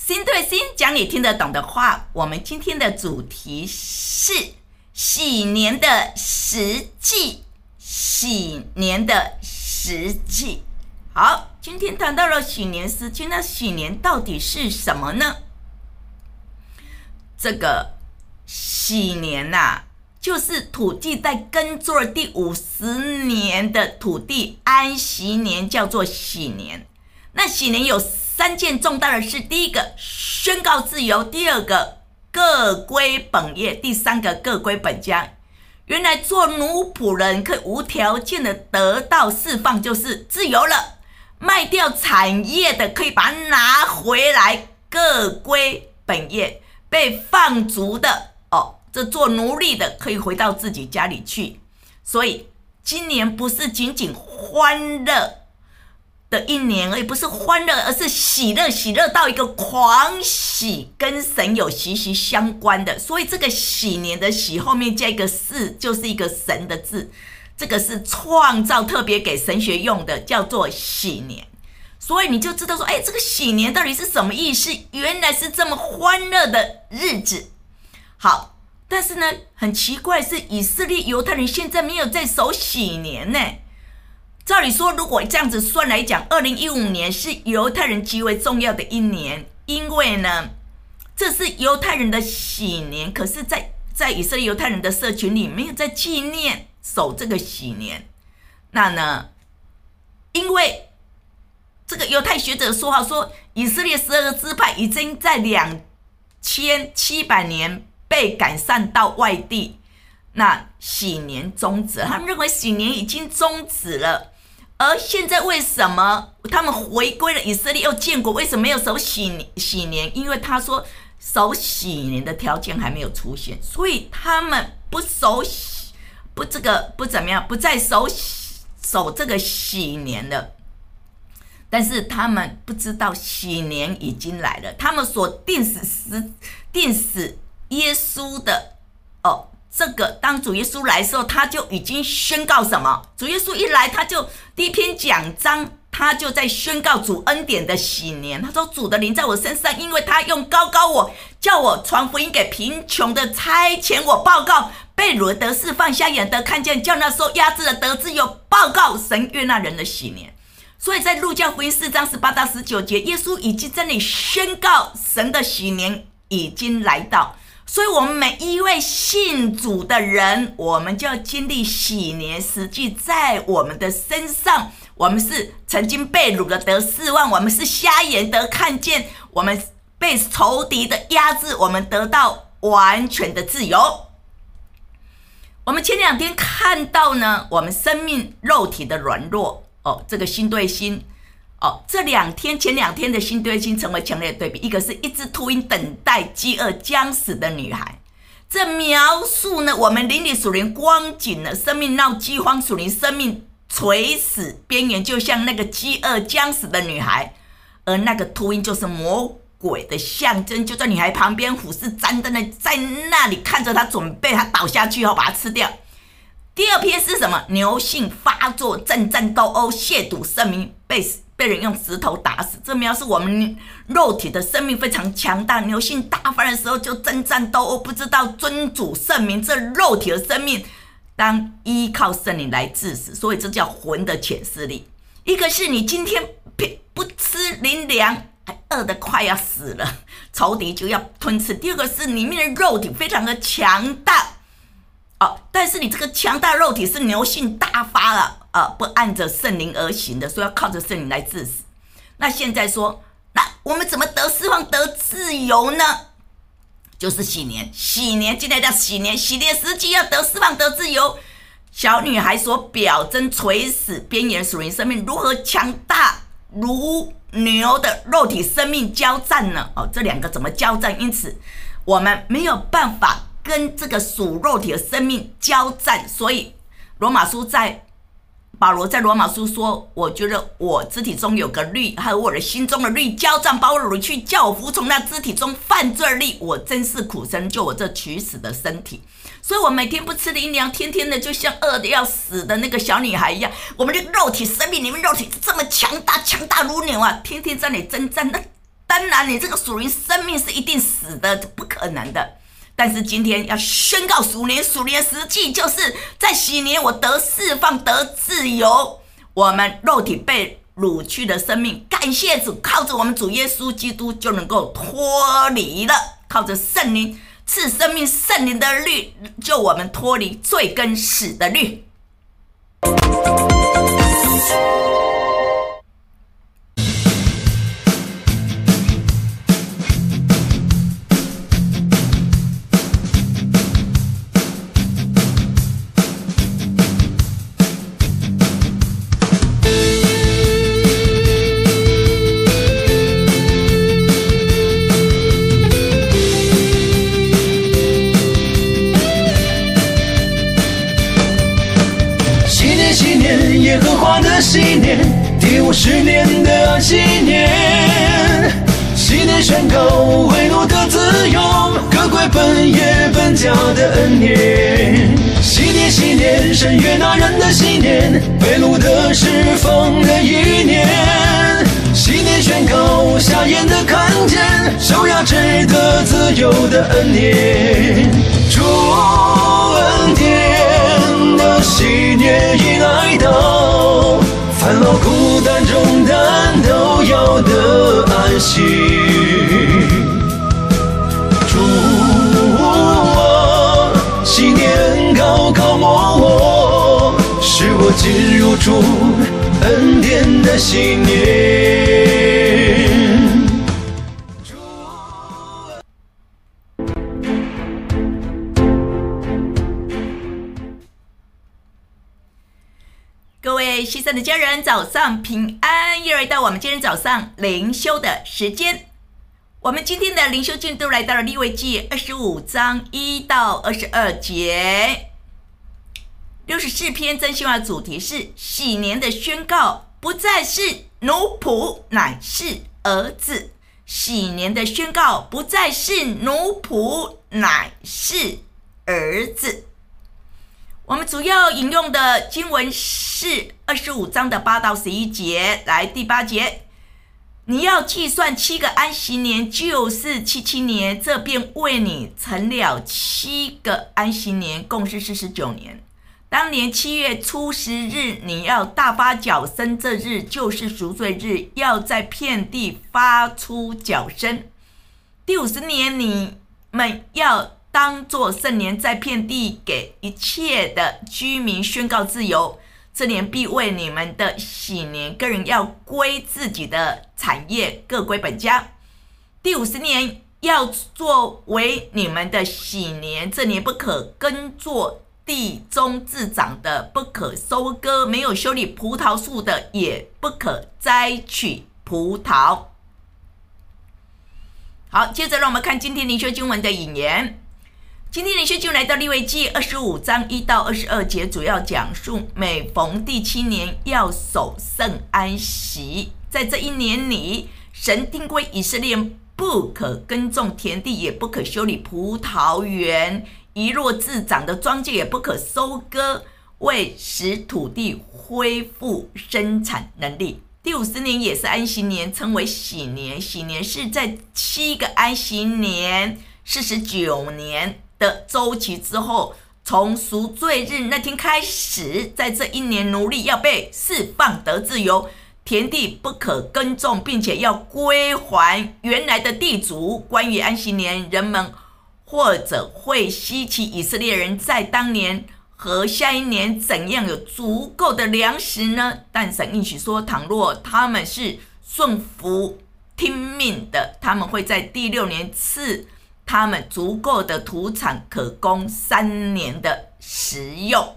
心对心，讲你听得懂的话。我们今天的主题是喜年的实际，喜年的实际。好，今天谈到了喜年时期，那喜年到底是什么呢？这个喜年就是土地在耕作第50年的土地安息年，叫做喜年。那喜年有3件重大的事：第一个宣告自由，第二个各归本业，第三个各归本家。原来做奴仆人可以无条件的得到释放，就是自由了。卖掉产业的可以把它拿回来，各归本业。被放逐的这做奴隶的可以回到自己家里去。所以今年不是仅仅欢乐的一年而已，不是欢乐，而是喜乐，喜乐到一个狂喜，跟神有息息相关的。所以这个喜年的喜后面加一个是，就是一个神的字，这个是创造特别给神学用的，叫做喜年。所以你就知道说，这个喜年到底是什么意思？原来是这么欢乐的日子。好，但是呢，很奇怪是以色列犹太人现在没有在守喜年呢。照理说，如果这样子算来讲，2015年是犹太人极为重要的一年，因为呢，这是犹太人的喜年。可是在以色列犹太人的社群里没有在纪念守这个喜年。那呢，因为这个犹太学者说好说，以色列12个支派已经在2700年被赶散到外地，那喜年终止了，他们认为喜年已经终止了。而现在为什么他们回归了以色列又建国，为什么没有守喜年？因为他说守喜年的条件还没有出现，所以他们不再守这个喜年了。但是他们不知道喜年已经来了，他们所定死耶稣的这个当主耶稣来的时候，他就已经宣告什么？主耶稣一来，他就第一篇讲章，他就在宣告主恩典的喜年。他说：“主的灵在我身上，因为他用高我，叫我传福音给贫穷的，差遣我报告被掳的得释放，瞎眼得看见，叫那受压制的得自由，报告神悦纳人的喜年。”所以在路加福音4章18到19节，耶稣已经在那里宣告神的喜年已经来到。所以我们每一位信主的人，我们就要经历喜年实际在我们的身上。我们是曾经被掳的得释放，我们是瞎眼得看见，我们被仇敌的压制，我们得到完全的自由。我们前2天看到呢，我们生命肉体的软弱，这个心对心，前2天的心对心成为强烈的对比。一个是一只秃鹰等待饥饿将死的女孩，这描述呢我们灵里属灵光景了，生命闹饥荒，属灵生命垂死边缘，就像那个饥饿将死的女孩。而那个秃鹰就是魔鬼的象征，就在女孩旁边虎视眈眈的在那里看着她，准备她倒下去后把她吃掉。第2篇是什么？牛性发作，征战斗殴，亵渎圣名，被人用石头打死。这描述我们肉体的生命非常强大，牛性大发的时候就征战斗殴，不知道尊主圣名。这肉体的生命当依靠圣灵来致死，所以这叫魂的潜势力。一个是你今天不吃灵粮，还饿得快要死了，仇敌就要吞吃。第2个是里面的肉体非常的强大，但是你这个强大肉体是牛性大发了，不按着圣灵而行的，所以要靠着圣灵来致死。那现在说，那我们怎么得释放得自由呢？就是喜年，今天叫喜年时期要得释放得自由。小女孩所表征垂死边缘属灵生命如何强大，如牛的肉体生命交战呢？这2个怎么交战？因此我们没有办法跟这个属肉体的生命交战。所以保罗在罗马书说，我觉得我肢体中有个律和我的心中的律交战，把我掳去，叫我服从那肢体中犯罪的律。我真是苦神，就我这取死的身体。所以我每天不吃灵粮，天天的就像饿得要死的那个小女孩一样。我们的肉体生命里面，肉体这么强大如牛啊，天天在那里征战，那当然你这个属灵生命是一定死的，不可能的。但是今天要宣告属灵实际，就是在喜年我得释放得自由，我们肉体被掳去的生命，感谢主，靠着我们主耶稣基督就能够脱离了，靠着圣灵赐生命圣灵的律，救我们脱离罪跟死的律。 耶和华的禧年，第50年的安息年，禧年宣告为奴的自由，各归本业本家的恩年。禧年，神悦纳人的禧年，被掳的释放的一年。禧年宣告瞎眼的看见，受压制的自由的恩年。主恩典的禧年已来到，烦恼孤单重担都要得安息。主啊，禧年高高抹我，使我进入主恩典的禧年。 各位牺牲的家人，早上平安！又来到我们今天早上灵修的时间。我们今天的灵修进度来到了利未记25章1到22节。64篇真心话主题是禧年的宣告，不再是奴仆，乃是儿子。禧年的宣告，不再是奴仆，乃是儿子。我们主要引用的经文是25章的8到11节。来，第8节，你要计算7个安息年，就是77年，这便为你成了7个安息年，共是49年。当年7月初10日，你要大发脚声，这日就是赎罪日，要在遍地发出脚声。第50年，你们要当作圣年，在遍地给一切的居民宣告自由。这年必为你们的禧年，个人要归自己的产业，各归本家。第50年要作为你们的禧年，这年不可耕作地中自长的，不可收割，没有修理葡萄树的，也不可摘取葡萄。好，接着让我们看今天灵修经文的引言。今天灵修经文来到利未记25章1到22节，主要讲述每逢第7年要守圣安息。在这一年里，神定规以色列不可耕种田地，也不可修理葡萄园，遗落自长的庄稼也不可收割，为使土地恢复生产能力。第50年也是安息年，称为禧年。禧年是在7个安息年49年的周期之后，从赎罪日那天开始，在这一年奴隶要被释放得自由，田地不可耕种，并且要归还原来的地主。关于安息年，人们或者会稀奇以色列人在当年和下一年怎样有足够的粮食呢？但神应许说，倘若他们是顺服听命的，他们会在第6年赐他们足够的土产，可供3年的食用。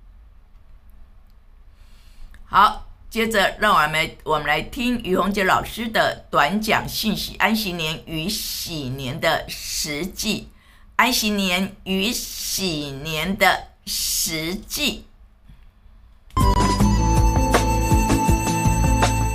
好，接着让我们来听于洪杰老师的短讲信息：安息年与禧年的实际。安息年与禧年的实际。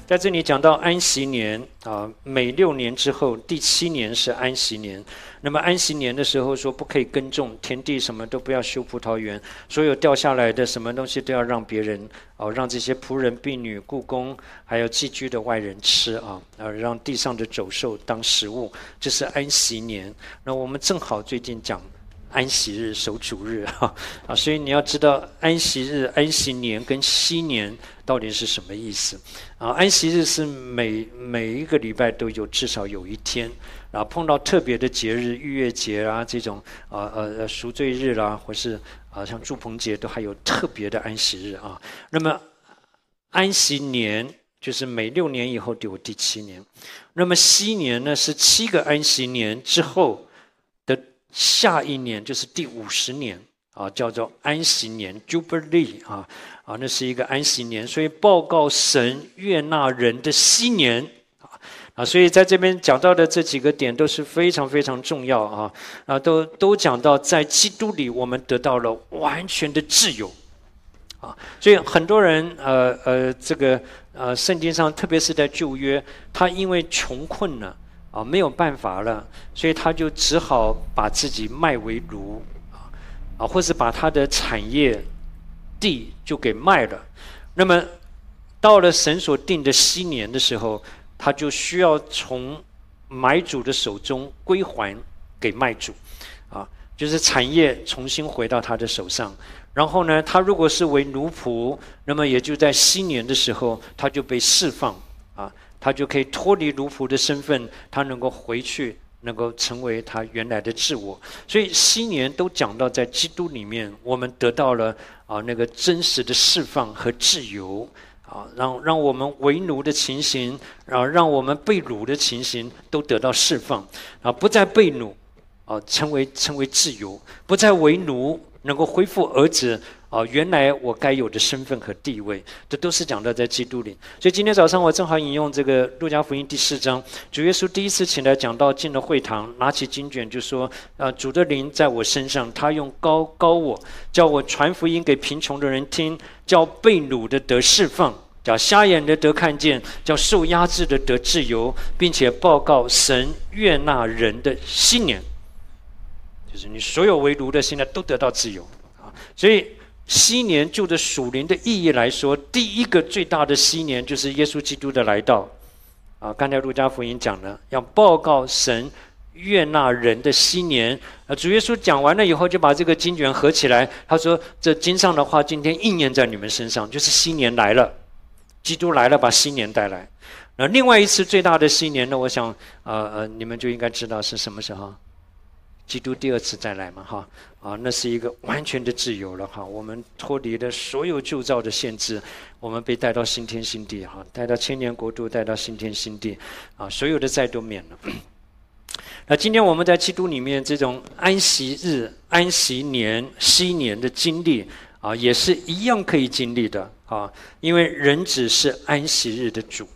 在这里讲到安息年啊，每6年之后第7年是安息年。那么安息年的时候说不可以耕种，田地什么都不要修葡萄园，所有掉下来的什么东西都要让别人让这些仆人、婢女、雇工还有寄居的外人吃啊，让地上的走兽当食物，这是安息年。那我们正好最近讲安息日、守主日所以你要知道安息日、安息年跟息年到底是什么意思啊？安息日是每一个礼拜都有至少有一天。碰到特别的节日，逾越节啊，这种赎罪日啦，或是像住棚节，都还有特别的安息日啊。那么安息年就是每6年以后就有第7年，那么息年呢是7个安息年之后的下一年，就是第50年啊，叫做安息年 Jubilee 那是一个安息年，所以报告神悦纳人的息年。所以在这边讲到的这几个点都是非常非常重要都讲到在基督里我们得到了完全的自由所以很多人圣经上特别是在旧约，他因为穷困了没有办法了，所以他就只好把自己卖为奴或是把他的产业地就给卖了。那么到了神所定的息年的时候，他就需要从买主的手中归还给卖主就是产业重新回到他的手上。然后呢，他如果是为奴仆，那么也就在息年的时候他就被释放他就可以脱离奴仆的身份，他能够回去，能够成为他原来的自我。所以息年都讲到在基督里面我们得到了那个真实的释放和自由让我们为奴的情形让我们被掳的情形都得到释放不再被掳成为自由，不再为奴，能够恢复儿子原来我该有的身份和地位，这都是讲到在基督里。所以今天早上我正好引用这个路加福音第4章，主耶稣第一次起来讲到进了会堂，拿起经卷就说主的灵在我身上，他用膏膏我，叫我传福音给贫穷的人听，叫被掳的得释放，叫瞎眼的得看见，叫受压制的得自由，并且报告神悦纳人的息年，就是你所有为奴的现在都得到自由所以息年就着属灵的意义来说，第一个最大的息年就是耶稣基督的来到刚才路加福音讲了，要报告神悦纳人的息年主耶稣讲完了以后，就把这个经卷合起来，他说这经上的话今天应验在你们身上，就是息年来了，基督来了，把息年带来。另外一次最大的息年呢，我想你们就应该知道是什么时候，基督第2次再来嘛那是一个完全的自由了我们脱离了所有旧造的限制，我们被带到新天新地带到千年国度，带到新天新地所有的债都免了。那今天我们在基督里面这种安息日、安息年、息年的经历也是一样可以经历的因为人子是安息日的主。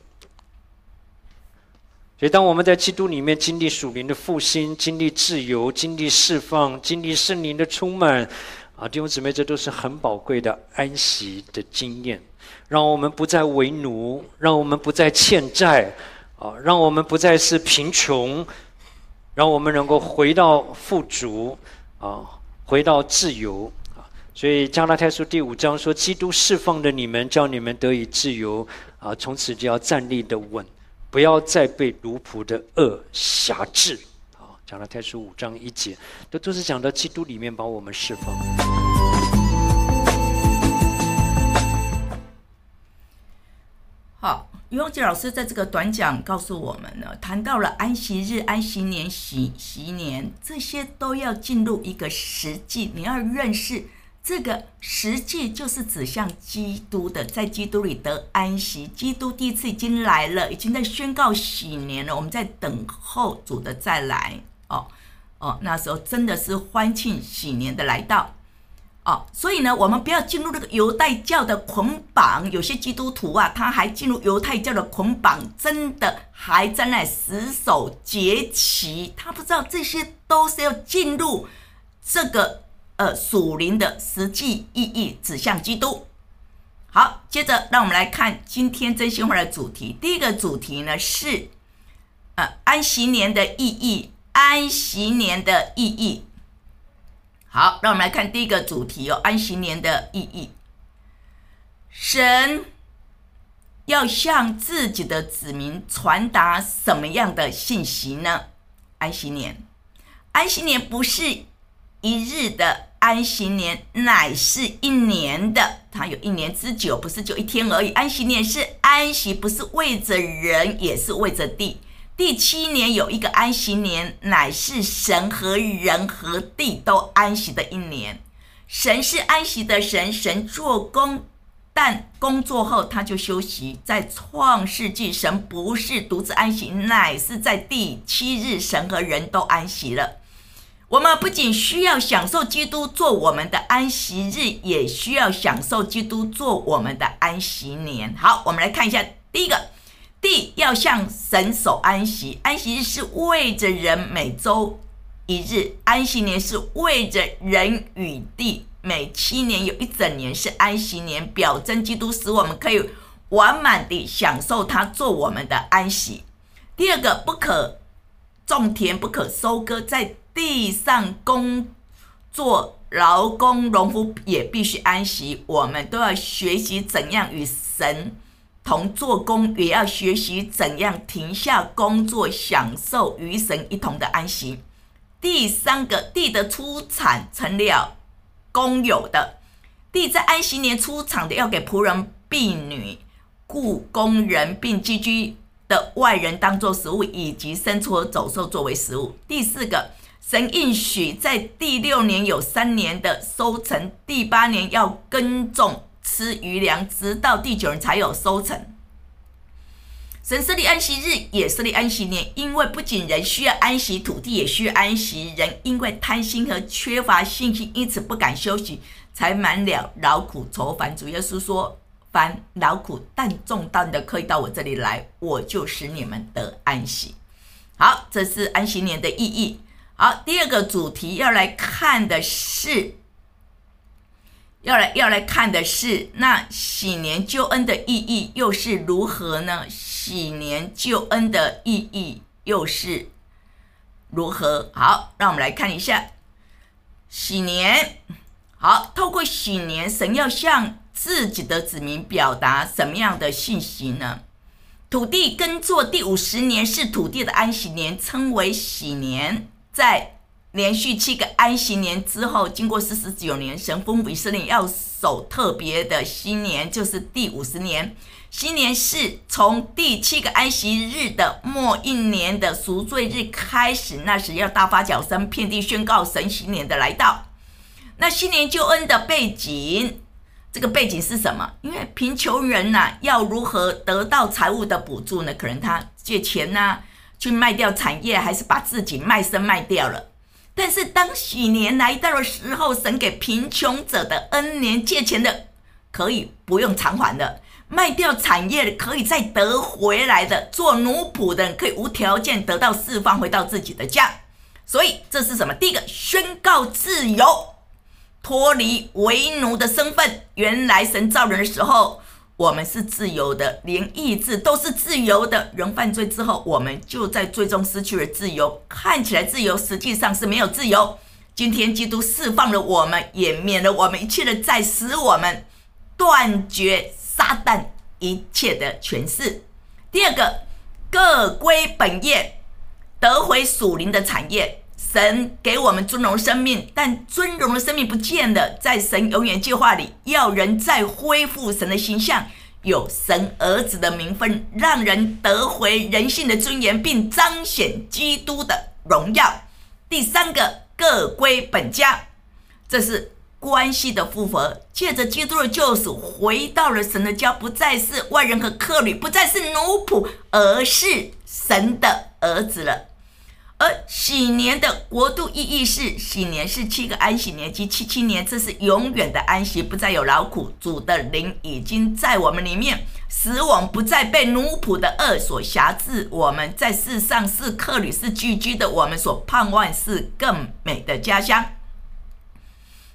所以当我们在基督里面经历属灵的复兴，经历自由，经历释放，经历圣灵的充满弟兄姊妹，这都是很宝贵的安息的经验，让我们不再为奴，让我们不再欠债让我们不再是贫穷，让我们能够回到富足回到自由所以加拉太书第5章说，基督释放了你们，叫你们得以自由从此就要站立得稳，不要再被奴仆的恶辖制加拉太书5章1节，都是讲到基督里面把我们释放。 好，于洪杰老师在这个短讲告诉我们呢，谈到了安息日、安息年、息年，这些都要进入一个实际，你要认识这个实际就是指向基督的，在基督里得安息。基督第一次已经来了，已经在宣告喜年了，我们在等候主的再来那时候真的是欢庆喜年的来到所以呢，我们不要进入那个犹太教的捆绑。有些基督徒他还进入犹太教的捆绑，真的还在那死守节期，他不知道这些都是要进入这个属灵的实际意义，指向基督。好， 接着让我们来看今天真心话的主题。第一个主题呢是安息年的意义，安息年的意义。好，让我们来看第一个主题安息年的意义。神要向自己的子民传达什么样的信息呢？安息年，安息年不是一日的，安息年乃是一年的，它有1年之久，不是就1天而已。安息年是安息，不是为着人，也是为着地。第7年有一个安息年，乃是神和人和地都安息的一年。神是安息的神，神做工，但工作后他就休息。在创世纪，神不是独自安息，乃是在第7日，神和人都安息了。我们不仅需要享受基督做我们的安息日，也需要享受基督做我们的安息年。好，我们来看一下第一个，地要向神守安息。安息日是为着人每周1日，安息年是为着人与地每7年有1整年是安息年，表征基督使我们可以完满地享受他做我们的安息。第二个，不可种田，不可收割，在地上工作劳工农夫也必须安息。我们都要学习怎样与神同做工，也要学习怎样停下工作，享受与神一同的安息。第三个，地的出产成了公有的，地在安息年出产的要给仆人、婢女、雇工人并寄居的外人当作食物，以及牲畜和走兽作为食物。第四个，神应许在第6年有3年的收成，第8年要耕种吃余粮，直到第9年才有收成。神设立安息日，也设立安息年，因为不仅人需要安息，土地也需要安息。人因为贪心和缺乏信心，因此不敢休息，才满了劳苦愁烦。主耶稣说，凡劳苦但重担的，可以到我这里来，我就使你们得安息。好，这是安息年的意义。好，第二个主题要来看的是那喜年救恩的意义又是如何呢？喜年救恩的意义又是如何？好，让我们来看一下喜年。好，透过喜年，神要向自己的子民表达什么样的信息呢？土地耕作第50年是土地的安息年，称为喜年。在连续7个安息年之后，经过49年，神吩咐以色列要守特别的新年，就是第50年。新年是从第7个安息日的末1年的赎罪日开始，那时要大发脚声，遍地宣告神新年的来到。那新年救恩的背景，这个背景是什么？因为贫穷人要如何得到财务的补助呢？可能他借钱去卖掉产业，还是把自己卖身卖掉了。但是当喜年来到的时候，神给贫穷者的恩年，借钱的可以不用偿还的，卖掉产业的可以再得回来的，做奴仆的人可以无条件得到释放，回到自己的家。所以这是什么？第一个，宣告自由，脱离为奴的身份。原来神造人的时候，我们是自由的，连意志都是自由的。人犯罪之后，我们就在最终失去了自由，看起来自由，实际上是没有自由。今天基督释放了我们，也免了我们一切的债，使我们断绝撒旦一切的权势。第二个，各归本业，得回属灵的产业。神给我们尊荣生命，但尊荣的生命不见了。在神永远计划里，要人再恢复神的形象，有神儿子的名分，让人得回人性的尊严，并彰显基督的荣耀。第三个，各归本家，这是关系的复合，借着基督的救赎，回到了神的家，不再是外人和客旅，不再是奴仆，而是神的儿子了。而喜年的国度意义是，喜年是7个安息年及77年，这是永远的安息，不再有劳苦。主的灵已经在我们里面，使我们不再被奴仆的恶所辖制。我们在世上是客旅，是寄居的，我们所盼望是更美的家乡。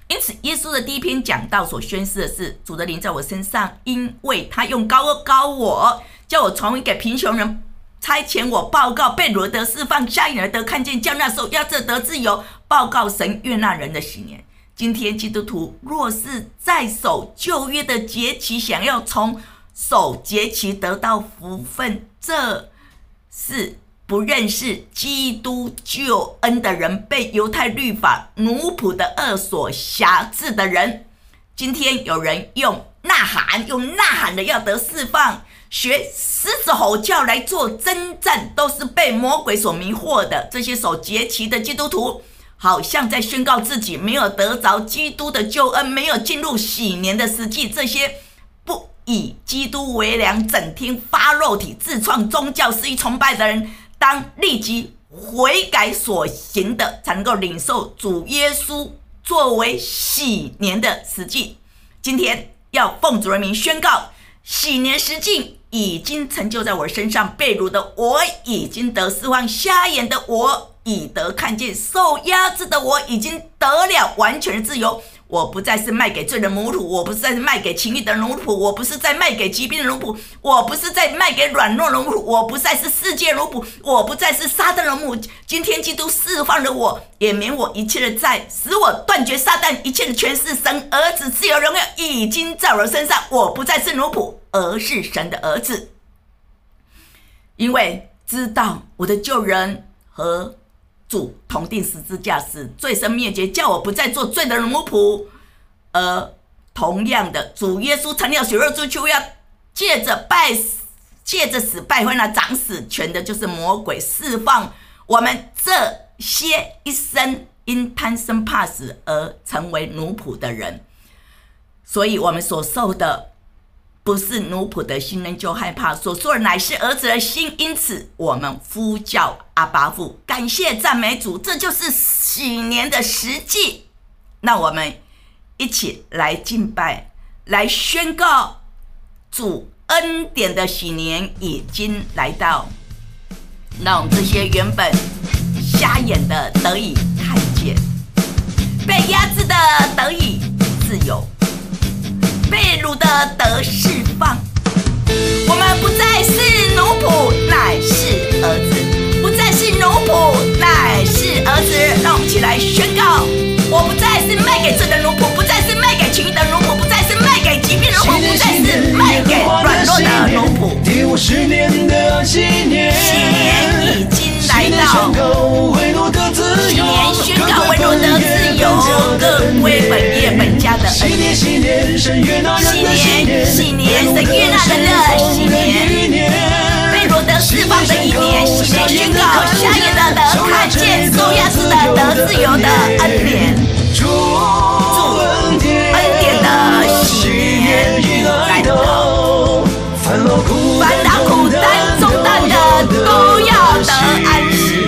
因此，耶稣的第一篇讲道所宣示的是：主的灵在我身上，因为他用膏膏我，叫我传给贫穷人，差遣我报告被掳得释放，瞎眼的得看见，叫那受压制得自由，报告神悦纳人的喜年。今天基督徒若是在守旧约的节期，想要从守节期得到福分，这是不认识基督救恩的人，被犹太律法奴仆的恶所辖制的人。今天有人用呐喊的要得释放，学狮子吼叫来做征战，都是被魔鬼所迷惑的。这些守节期的基督徒好像在宣告自己没有得着基督的救恩，没有进入喜年的时机。这些不以基督为良，整天发肉体，自创宗教失意崇拜的人，当立即悔改所行的，才能够领受主耶稣作为喜年的时机。今天要奉主的名宣告，喜年时机已经成就在我身上，被掳的我已经得释放，瞎眼的我已得看见，受压制的我已经得了完全的自由。我不再是卖给罪的奴仆，我不是在卖给情欲的奴仆，我不是在卖给疾病的奴仆，我不是在卖给软弱的奴仆，我不再是世界奴仆，我不再是撒旦的奴仆。今天基督释放了我，也免我一切的债，使我断绝撒旦一切的权势。神儿子自由荣耀已经在我的身上，我不再是奴仆，而是神的儿子。因为知道我的救人和主同定十字架时，罪身灭绝，叫我不再做罪的奴仆。而同样的，主耶稣成了血肉之躯，要借着死败坏那掌死权的，就是魔鬼，释放我们这些一生因贪生怕死而成为奴仆的人。所以我们所受的不是奴仆的心，人就害怕，所说的乃是儿子的心。因此我们呼叫阿爸父，感谢赞美主，这就是喜年的实际。那我们一起来敬拜，来宣告主恩典的喜年已经来到，让我们这些原本瞎眼的得以看见，被压制的得以自由，被掳的得释放。我们不再是奴仆，乃是儿子；不再是奴仆，乃是儿子。让我们一起来宣告：我不再是卖给罪的奴仆，不再是卖给情欲的奴仆，不再是卖给疾病的奴仆，不再是卖给软弱的奴仆。 第50年的喜年， 喜年已经来到， 宣告为奴得自由， 宣告为奴得自由，各归本业本家的恩典。 喜年，神悦纳人的喜年， 喜年，神悦纳人的喜年，被掳得释放的一年，喜年宣告瞎眼的得看见，受压制的得自由的恩典。主恩典的喜年已来到，烦恼苦担重担的都要得安息。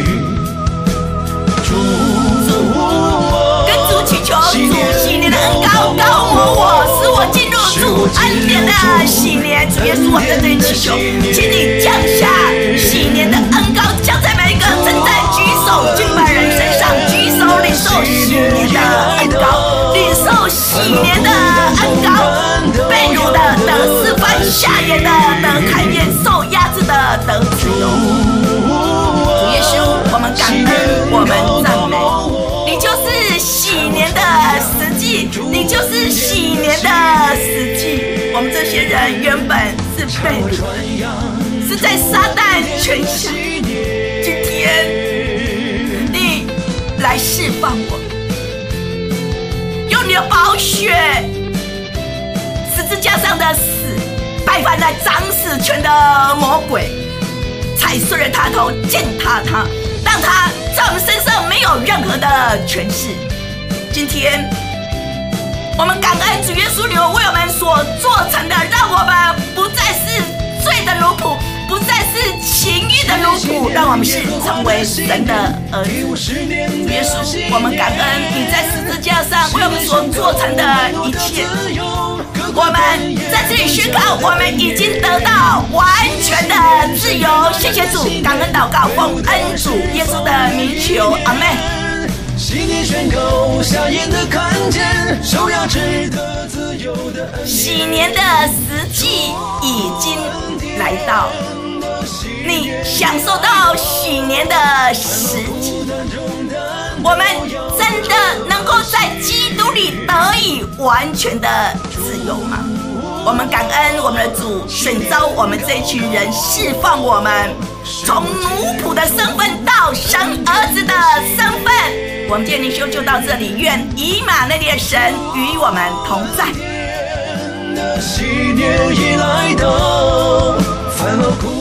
跟主祈求主喜年的恩膏膏抹我，使我进入主恩典的喜年。主耶稣，我在这里祈求，请你降下喜年的恩膏，降在每一个正在举手敬拜人身上，举手领受喜年的恩膏，领受喜年的恩膏，被掳的得释放，瞎眼的得看见，受压制的得自由。主耶稣，我们感恩，我们赞美你，就是喜年的实际，你就是喜年的实际。我们这些人原本是被掳，是在撒旦权下，今天你来释放我，用你的宝血，十字架上的死败坏了掌死权的魔鬼，踩碎了他头，践踏他，让他在我们身上没有任何的权势。今天我们感恩主耶稣你为我们所做成的，让我们不再是罪的奴仆，不再是情欲的奴仆，让我们是成为神的儿子。主耶稣，我们感恩你在十字架上为我们所做成的一切。我们在这里宣告，我们已经得到完全的自由。谢谢主，感恩祷告，奉恩主耶稣的名求，阿们。 新年宣告，瞎眼的看见，手要值得自由的恩典。 喜年的时机已经来到，你享受到喜年的时机，我们真的能够在基督里得以完全的自由吗？我们感恩我们的主选召我们这群人，释放我们从奴仆的身份到神儿子的身份。我们今天灵修就到这里，愿以马内利的神与我们同在。 喜年已来到，烦恼